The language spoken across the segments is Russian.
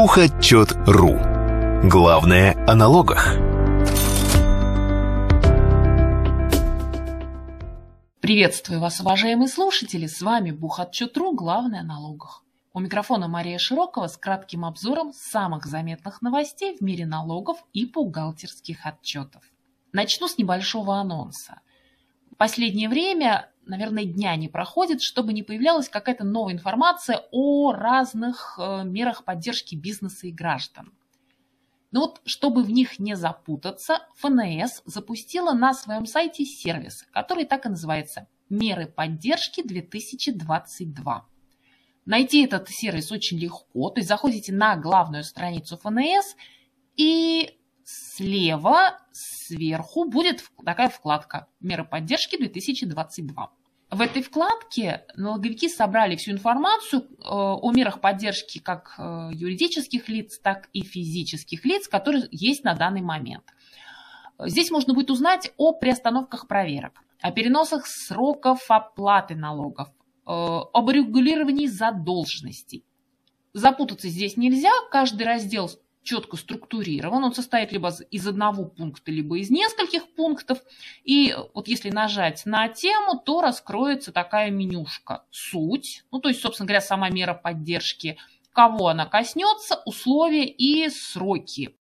Бухотчет.ру. Главное о налогах. Приветствую вас, уважаемые слушатели! С вами Бухотчет.ру. Главное о налогах. У микрофона Мария Широкова с кратким обзором самых заметных новостей в мире налогов и бухгалтерских отчетов. Начну с небольшого анонса. В последнее время, наверное, дня не проходит, чтобы не появлялась какая-то новая информация о разных мерах поддержки бизнеса и граждан. Но вот, чтобы в них не запутаться, ФНС запустила на своем сайте сервис, который так и называется «Меры поддержки 2022». Найти этот сервис очень легко, то есть заходите на главную страницу ФНС, и слева, сверху будет такая вкладка «Меры поддержки 2022». В этой вкладке налоговики собрали всю информацию о мерах поддержки как юридических лиц, так и физических лиц, которые есть на данный момент. Здесь можно будет узнать о приостановках проверок, о переносах сроков оплаты налогов, об регулировании задолженностей. Запутаться здесь нельзя, каждый раздел четко структурирован, он состоит либо из одного пункта, либо из нескольких пунктов. И вот если нажать на тему, то раскроется такая менюшка. Суть, то есть, собственно говоря, сама мера поддержки, кого она коснется, условия и сроки.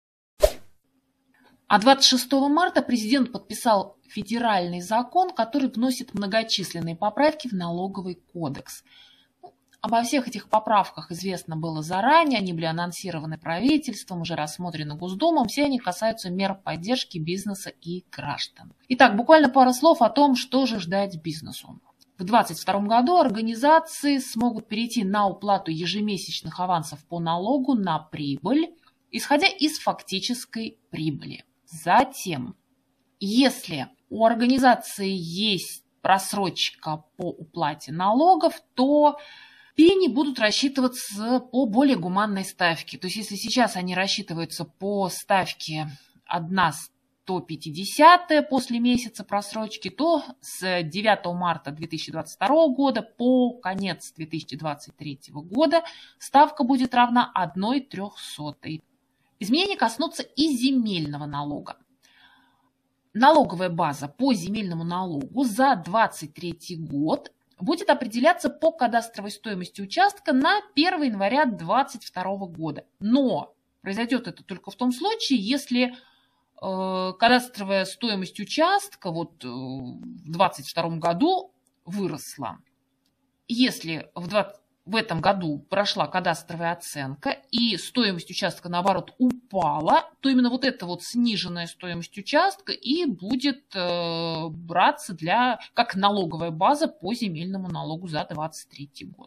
А 26 марта президент подписал федеральный закон, который вносит многочисленные поправки в налоговый кодекс. Обо всех этих поправках известно было заранее, они были анонсированы правительством, уже рассмотрены Госдумом, все они касаются мер поддержки бизнеса и граждан. Итак, буквально пара слов о том, что же ждать бизнесу. В 2022 году организации смогут перейти на уплату ежемесячных авансов по налогу на прибыль, исходя из фактической прибыли. Затем, если у организации есть просрочка по уплате налогов, то пени будут рассчитываться по более гуманной ставке. То есть если сейчас они рассчитываются по ставке 1/150 после месяца просрочки, то с 9 марта 2022 года по конец 2023 года ставка будет равна 1/300. Изменения коснутся и земельного налога. Налоговая база по земельному налогу за 2023 год будет определяться по кадастровой стоимости участка на 1 января 2022 года. Но произойдет это только в том случае, если кадастровая стоимость участка в 2022 году выросла. Если в этом году прошла кадастровая оценка и стоимость участка, наоборот, упала, то именно эта сниженная стоимость участка и будет браться как налоговая база по земельному налогу за 2023 год.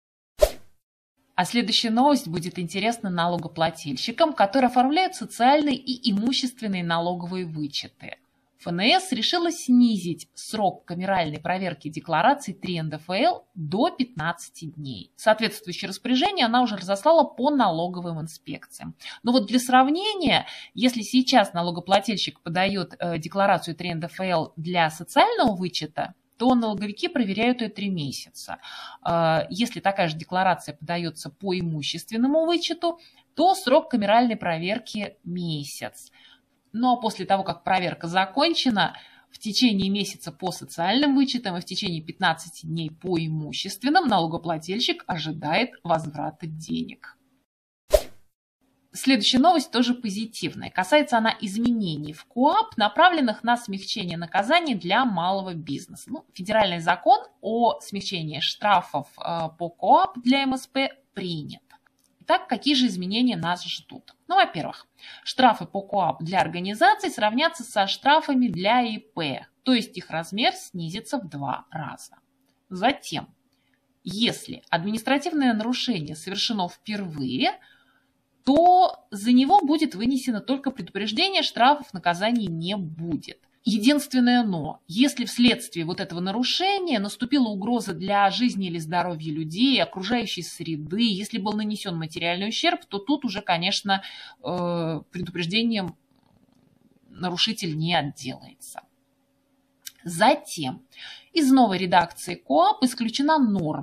А следующая новость будет интересна налогоплательщикам, которые оформляют социальные и имущественные налоговые вычеты. ФНС решила снизить срок камеральной проверки деклараций 3 НДФЛ до 15 дней. Соответствующее распоряжение она уже разослала по налоговым инспекциям. Но для сравнения, если сейчас налогоплательщик подает декларацию 3 НДФЛ для социального вычета, то налоговики проверяют ее 3 месяца. Если такая же декларация подается по имущественному вычету, то срок камеральной проверки месяц. Ну а после того, как проверка закончена, в течение месяца по социальным вычетам и в течение 15 дней по имущественным налогоплательщик ожидает возврата денег. Следующая новость тоже позитивная. Касается она изменений в КоАП, направленных на смягчение наказаний для малого бизнеса. Федеральный закон о смягчении штрафов по КоАП для МСП принят. Итак, какие же изменения нас ждут? Во-первых, штрафы по КоАП для организаций сравнятся со штрафами для ИП, то есть их размер снизится в 2 раза. Затем, если административное нарушение совершено впервые, то за него будет вынесено только предупреждение, штрафов, наказаний не будет. Единственное но, если вследствие этого нарушения наступила угроза для жизни или здоровья людей, окружающей среды, если был нанесен материальный ущерб, то тут уже, конечно, предупреждением нарушитель не отделается. Затем из новой редакции КоАП исключена норма,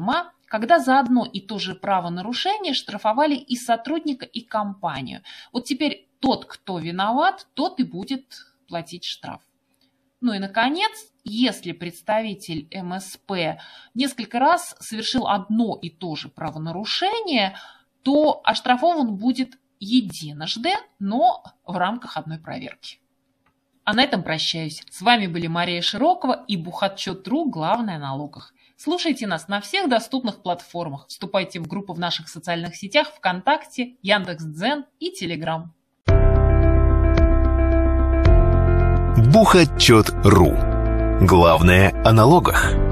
когда за одно и то же правонарушение штрафовали и сотрудника, и компанию. Вот теперь тот, кто виноват, тот и будет платить штраф. Ну и, наконец, если представитель МСП несколько раз совершил одно и то же правонарушение, то оштрафован будет единожды, но в рамках одной проверки. А на этом прощаюсь. С вами были Мария Широкова и Бухатчет.ру «Главное о налогах». Слушайте нас на всех доступных платформах. Вступайте в группы в наших социальных сетях ВКонтакте, Яндекс.Дзен и Телеграм. Бухатчет.ру. Главное о налогах.